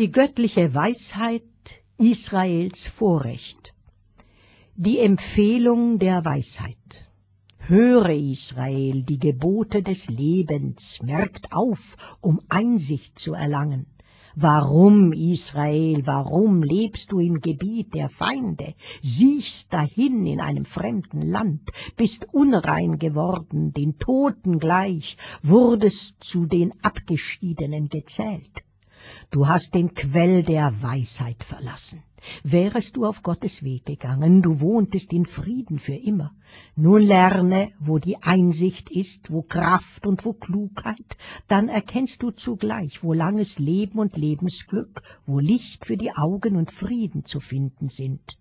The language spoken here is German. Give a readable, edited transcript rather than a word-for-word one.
Die göttliche Weisheit, Israels Vorrecht. Die Empfehlung der Weisheit. Höre, Israel, die Gebote des Lebens, merkt auf, um Einsicht zu erlangen. Warum, Israel, warum lebst du im Gebiet der Feinde, siechst dahin in einem fremden Land, bist unrein geworden, den Toten gleich, wurdest zu den Abgeschiedenen gezählt? Du hast den Quell der Weisheit verlassen. Wärest du auf Gottes Weg gegangen, du wohntest in Frieden für immer. Nun lerne, wo die Einsicht ist, wo Kraft und wo Klugheit, dann erkennst du zugleich, wo langes Leben und Lebensglück, wo Licht für die Augen und Frieden zu finden sind.